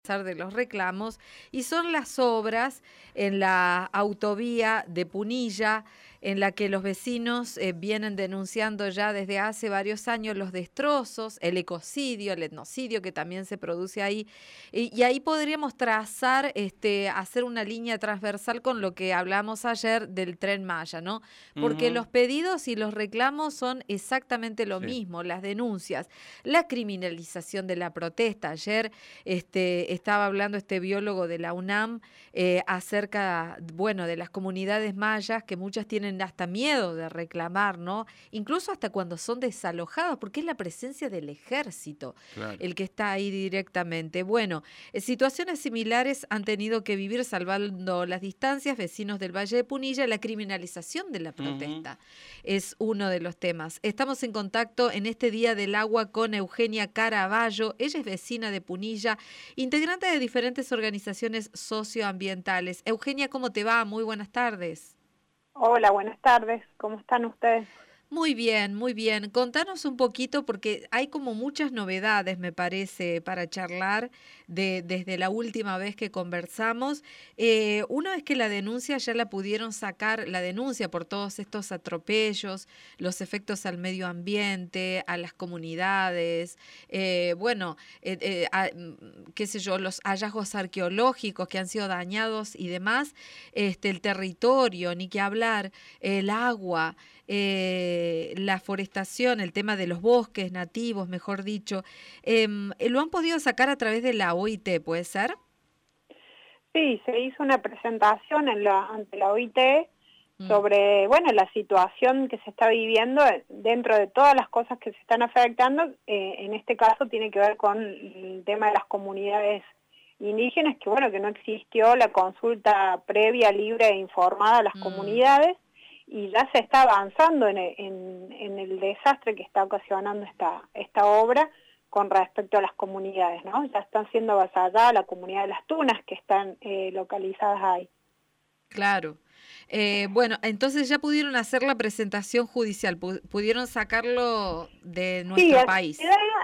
de los reclamos, y son las obras en la autovía de Punilla, en la que los vecinos vienen denunciando ya desde hace varios años los destrozos, el ecocidio, el etnocidio que también se produce ahí, y ahí podríamos trazar, hacer una línea transversal con lo que hablamos ayer del Tren Maya, ¿no? Porque los pedidos y los reclamos son exactamente lo mismo, las denuncias, la criminalización de la protesta. Ayer estaba hablando este biólogo de la UNAM acerca, bueno, de las comunidades mayas, que muchas tienen hasta miedo de reclamar, ¿no? Incluso hasta cuando son desalojadas, porque es la presencia del ejército el que está ahí directamente. Bueno, situaciones similares han tenido que vivir, salvando las distancias, vecinos del Valle de Punilla. La criminalización de la protesta es uno de los temas. Estamos en contacto en este Día del Agua con Eugenia Caraballo. Ella es vecina de Punilla, integrante de diferentes organizaciones socioambientales. Eugenia, ¿cómo te va? Muy buenas tardes. Hola, buenas tardes. ¿Cómo están ustedes? Muy bien, muy bien. Contanos un poquito, porque hay como muchas novedades, me parece, para charlar desde la última vez que conversamos. Una vez que la denuncia ya la pudieron sacar, la denuncia por todos estos atropellos, los efectos al medio ambiente, a las comunidades, qué sé yo, los hallazgos arqueológicos que han sido dañados y demás, el territorio, ni que hablar, el agua, la forestación, el tema de los bosques nativos, mejor dicho, lo han podido sacar a través de la OIT, ¿puede ser? Sí, se hizo una presentación ante la OIT sobre, la situación que se está viviendo dentro de todas las cosas que se están afectando. En este caso tiene que ver con el tema de las comunidades indígenas, que no existió la consulta previa, libre e informada a las comunidades, y ya se está avanzando en el desastre que está ocasionando esta obra con respecto a las comunidades, ¿no? Ya están siendo avasalladas la comunidad de las Tunas, que están localizadas ahí. Claro. Entonces ya pudieron hacer la presentación judicial, pudieron sacarlo de nuestro país.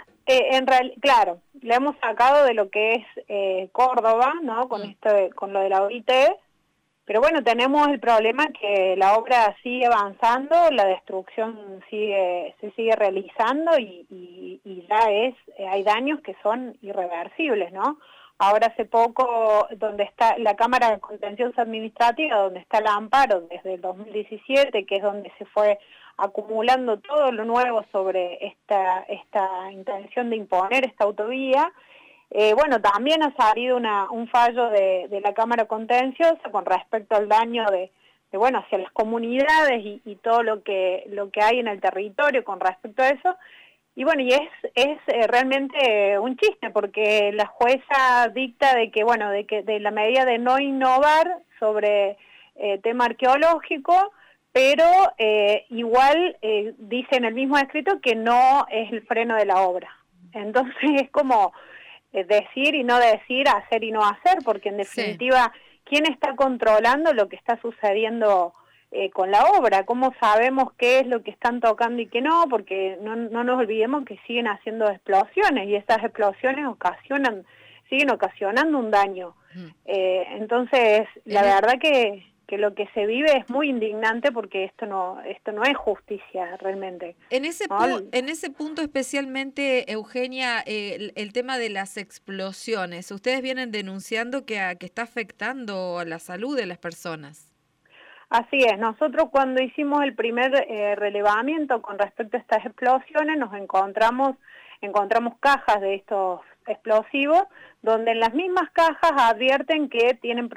Claro, le hemos sacado de lo que es Córdoba, ¿no? Con lo de la OIT. Pero bueno, tenemos el problema que la obra sigue avanzando, la destrucción se sigue realizando y ya hay daños que son irreversibles, ¿no? Ahora hace poco, donde está la Cámara de Contencioso Administrativa, donde está el amparo desde el 2017, que es donde se fue acumulando todo lo nuevo sobre esta intención de imponer esta autovía. También ha salido un fallo de la Cámara Contenciosa con respecto al daño hacia las comunidades y todo lo que hay en el territorio con respecto a eso. Y es realmente un chiste, porque la jueza dicta de la medida de no innovar sobre tema arqueológico, pero igual dice en el mismo escrito que no es el freno de la obra. Entonces es como decir y no decir, hacer y no hacer, porque en definitiva, ¿quién está controlando lo que está sucediendo con la obra? ¿Cómo sabemos qué es lo que están tocando y qué no? Porque no nos olvidemos que siguen haciendo explosiones, y estas explosiones siguen ocasionando un daño. Entonces, la verdad que lo que se vive es muy indignante, porque esto no es justicia realmente. En ese punto especialmente, Eugenia, el tema de las explosiones, ustedes vienen denunciando que está afectando a la salud de las personas. Así es, nosotros cuando hicimos el primer relevamiento con respecto a estas explosiones, encontramos cajas de estos explosivos, donde en las mismas cajas advierten que tienen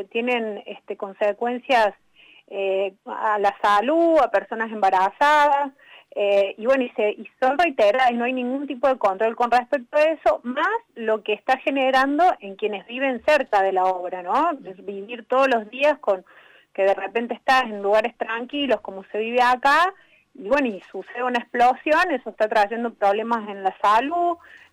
consecuencias a la salud, a personas embarazadas, y son reiteradas, y no hay ningún tipo de control con respecto a eso, más lo que está generando en quienes viven cerca de la obra, ¿no? Es vivir todos los días que de repente estás en lugares tranquilos como se vive acá, y sucede una explosión, eso está trayendo problemas en la salud.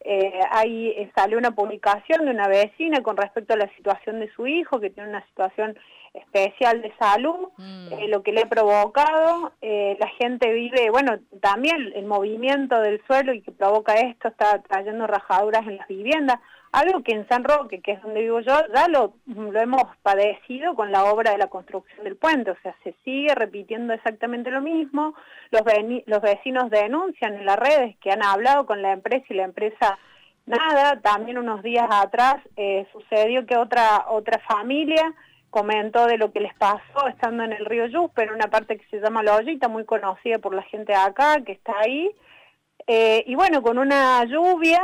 Salió una publicación de una vecina con respecto a la situación de su hijo, que tiene una situación especial de salud, lo que le ha provocado. La gente vive, también el movimiento del suelo y que provoca esto está trayendo rajaduras en las viviendas. algo que en San Roque, que es donde vivo yo, ya lo hemos padecido con la obra de la construcción del puente, o sea, se sigue repitiendo exactamente lo mismo, los vecinos denuncian en las redes que han hablado con la empresa y la empresa nada. También unos días atrás sucedió que otra familia comentó de lo que les pasó estando en el río Yuspe, en una parte que se llama La Ollita, muy conocida por la gente de acá, que está ahí. Y bueno, con una lluvia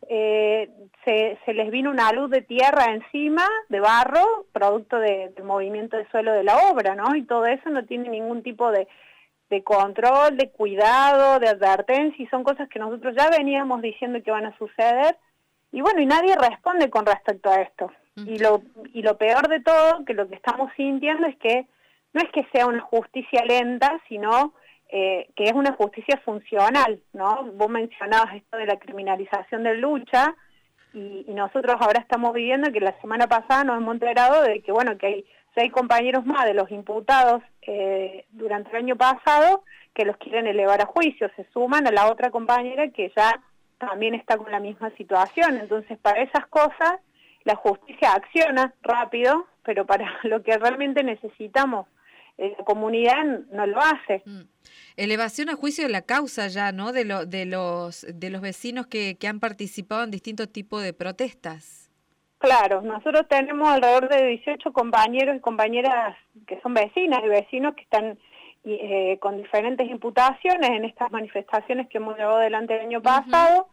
se les vino una luz de tierra encima, de barro, producto del movimiento de suelo de la obra, ¿no? Y todo eso no tiene ningún tipo de control, de cuidado, de advertencia, y son cosas que nosotros ya veníamos diciendo que van a suceder. Y bueno, y nadie responde con respecto a esto. Y lo peor de todo, que lo que estamos sintiendo es que no es que sea una justicia lenta, sino que es una justicia funcional, ¿no? Vos mencionabas esto de la criminalización de lucha, y nosotros ahora estamos viviendo que la semana pasada nos hemos enterado de que, bueno, que hay 6 compañeros más de los imputados durante el año pasado que los quieren elevar a juicio, se suman a la otra compañera que ya también está con la misma situación. Entonces, para esas cosas, la justicia acciona rápido, pero para lo que realmente necesitamos, la comunidad no lo hace. Elevación a juicio de la causa ya, ¿no? De los vecinos que han participado en distintos tipos de protestas. Claro, nosotros tenemos alrededor de 18 compañeros y compañeras que son vecinas y vecinos que están con diferentes imputaciones en estas manifestaciones que hemos llevado adelante el año pasado.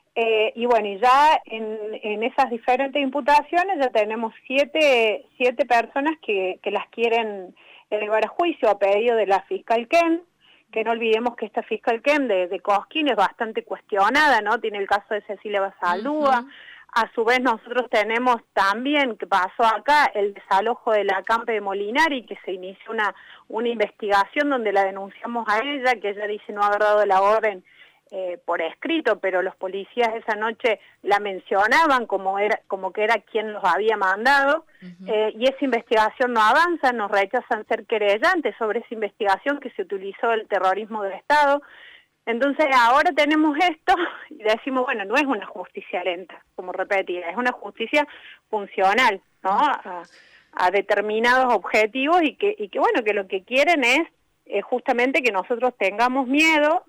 Y bueno, y ya en esas diferentes imputaciones ya tenemos siete personas que las quieren elevar a juicio a pedido de la fiscal Ken, que no olvidemos que esta fiscal Ken de Cosquín es bastante cuestionada, ¿no? Tiene el caso de Cecilia Basaldúa. A su vez nosotros tenemos también, que pasó acá, el desalojo de la Campe de Molinari, que se inició una investigación donde la denunciamos a ella, que ella dice no haber dado la orden por escrito, pero los policías esa noche la mencionaban como que era quien los había mandado, y esa investigación no avanza, nos rechazan ser querellantes sobre esa investigación que se utilizó el terrorismo del Estado. Entonces ahora tenemos esto y decimos, bueno, no es una justicia lenta, como repetía, es una justicia funcional, ¿no? A determinados objetivos y que bueno, que lo que quieren es justamente que nosotros tengamos miedo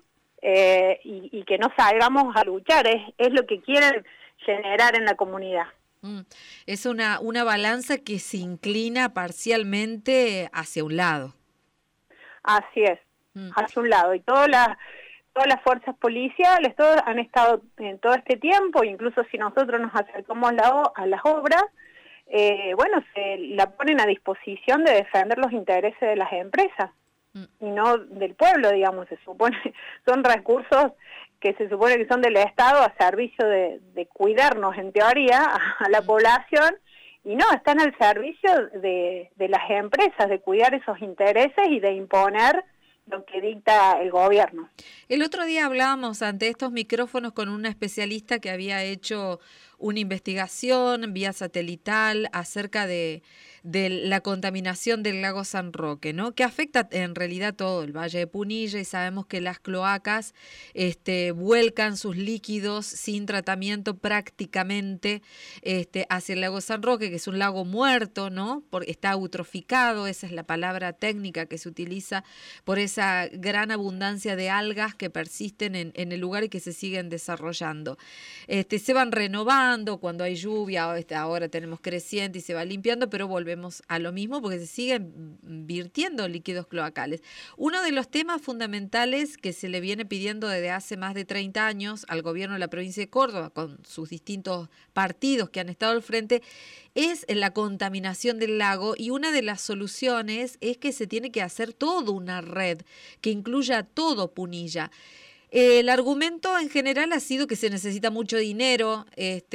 y que no salgamos a luchar, es lo que quieren generar en la comunidad. Es una balanza que se inclina parcialmente hacia un lado. Así es, hacia un lado, y todas las fuerzas policiales, todos han estado en todo este tiempo, incluso si nosotros nos acercamos a las obras, bueno, se la ponen a disposición de defender los intereses de las empresas y no del pueblo, digamos. Se supone, son recursos que se supone que son del Estado a servicio de cuidarnos, en teoría, a la población, y no, están al servicio de las empresas, de cuidar esos intereses y de imponer lo que dicta el gobierno. El otro día hablábamos ante estos micrófonos con una especialista que había hecho una investigación vía satelital acerca de la contaminación del lago San Roque, ¿no? Que afecta en realidad todo el Valle de Punilla, y sabemos que las cloacas vuelcan sus líquidos sin tratamiento prácticamente hacia el lago San Roque, que es un lago muerto, ¿no? Está eutroficado, esa es la palabra técnica que se utiliza por esa gran abundancia de algas que persisten en el lugar y que se siguen desarrollando. Se van renovando cuando hay lluvia, ahora tenemos creciente y se va limpiando, pero volvemos a lo mismo porque se siguen virtiendo líquidos cloacales. Uno de los temas fundamentales que se le viene pidiendo desde hace más de 30 años al gobierno de la provincia de Córdoba, con sus distintos partidos que han estado al frente, es la contaminación del lago, y una de las soluciones es que se tiene que hacer toda una red que incluya todo Punilla. El argumento en general ha sido que se necesita mucho dinero.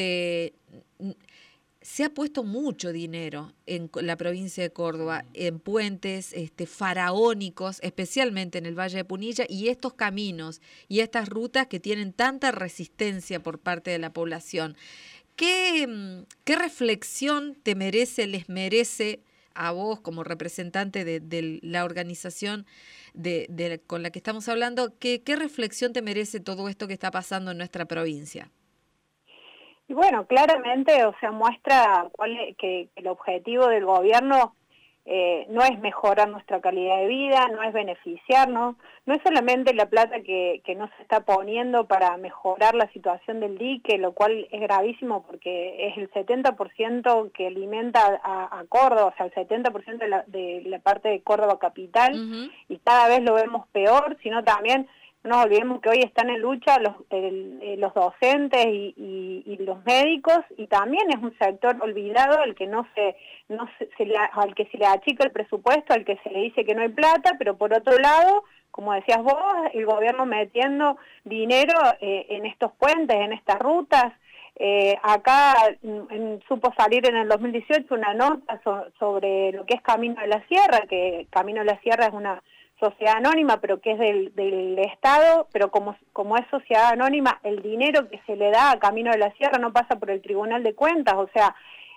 Se ha puesto mucho dinero en la provincia de Córdoba, en puentes faraónicos, especialmente en el Valle de Punilla, y estos caminos y estas rutas que tienen tanta resistencia por parte de la población. ¿Qué reflexión les merece a vos como representante de la organización con la que estamos hablando? ¿Qué reflexión te merece todo esto que está pasando en nuestra provincia? Y bueno, claramente, o sea, muestra que el objetivo del gobierno no es mejorar nuestra calidad de vida, no es beneficiarnos, no es solamente la plata que no se está poniendo para mejorar la situación del dique, lo cual es gravísimo porque es el 70% que alimenta a Córdoba, o sea, el 70% de la parte de Córdoba capital, y cada vez lo vemos peor, sino también no nos olvidemos que hoy están en lucha los docentes y los médicos, y también es un sector olvidado al que al que se le achica el presupuesto, al que se le dice que no hay plata, pero por otro lado, como decías vos, el gobierno metiendo dinero en estos puentes, en estas rutas. Acá supo salir en el 2018 una nota sobre lo que es Camino de la Sierra, que Camino de la Sierra es una sociedad anónima, pero que es del Estado, pero como es sociedad anónima, el dinero que se le da a Camino de la Sierra no pasa por el Tribunal de Cuentas, o sea,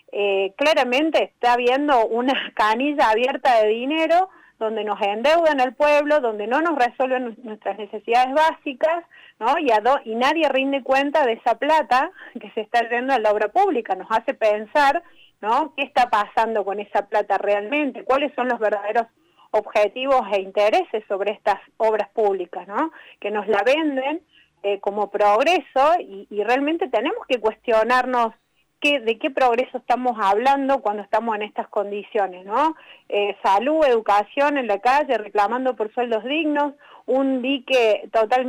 claramente está habiendo una canilla abierta de dinero donde nos endeudan al pueblo, donde no nos resuelven nuestras necesidades básicas, ¿no? Y nadie rinde cuenta de esa plata que se está yendo a la obra pública, nos hace pensar, ¿no? ¿Qué está pasando con esa plata realmente? ¿Cuáles son los verdaderos objetivos e intereses sobre estas obras públicas, ¿no? Que nos la venden como progreso y realmente tenemos que cuestionarnos de qué progreso estamos hablando cuando estamos en estas condiciones, ¿no? Salud, educación en la calle, reclamando por sueldos dignos, un dique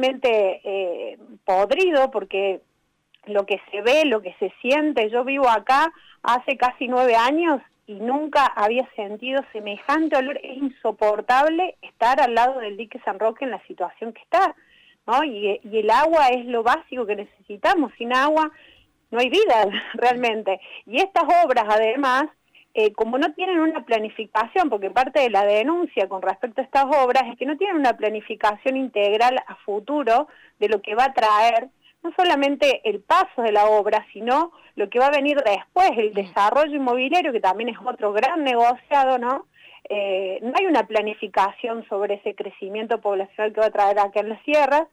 totalmente podrido, porque lo que se ve, lo que se siente, yo vivo acá hace casi 9 años y nunca había sentido semejante olor. Es insoportable estar al lado del dique San Roque en la situación que está, ¿no? Y el agua es lo básico que necesitamos. Sin agua no hay vida realmente. Y estas obras, además, como no tienen una planificación, porque parte de la denuncia con respecto a estas obras es que no tienen una planificación integral a futuro de lo que va a traer no solamente el paso de la obra, sino lo que va a venir después, el desarrollo inmobiliario, que también es otro gran negociado, ¿no? No hay una planificación sobre ese crecimiento poblacional que va a traer acá en las sierras.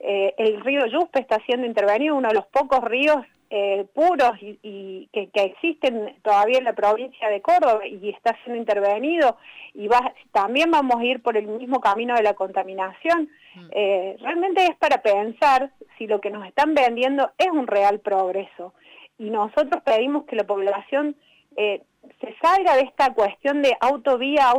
El río Yuspe está siendo intervenido, uno de los pocos ríos puros y que existen todavía en la provincia de Córdoba, y está siendo intervenido, y también vamos a ir por el mismo camino de la contaminación. Realmente es para pensar si lo que nos están vendiendo es un real progreso, y nosotros pedimos que la población se salga de esta cuestión de autovía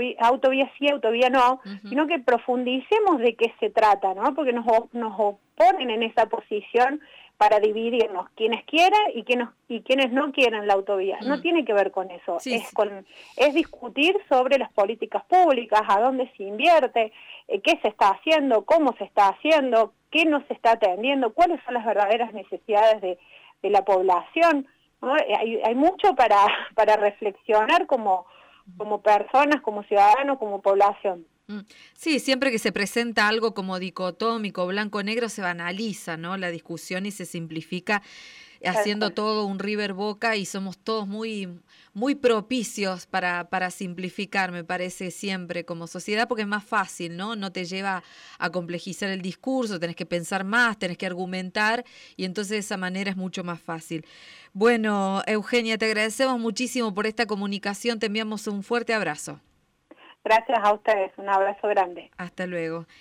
sí, autovía no, sino que profundicemos de qué se trata, ¿no? Porque nos oponen en esa posición para dividirnos, quienes quieran y quienes no quieren la autovía. No tiene que ver con eso, sí, es discutir sobre las políticas públicas, a dónde se invierte, qué se está haciendo, cómo se está haciendo, qué no se está atendiendo, cuáles son las verdaderas necesidades de la población, ¿no? Hay mucho para reflexionar como personas, como ciudadanos, como población. Sí, siempre que se presenta algo como dicotómico, blanco-negro, se banaliza, ¿no? La discusión y se simplifica haciendo todo un River Boca, y somos todos muy, muy propicios para simplificar, me parece, siempre como sociedad, porque es más fácil, ¿no? No te lleva a complejizar el discurso, tenés que pensar más, tenés que argumentar, y entonces de esa manera es mucho más fácil. Bueno, Eugenia, te agradecemos muchísimo por esta comunicación, te enviamos un fuerte abrazo. Gracias a ustedes, un abrazo grande. Hasta luego.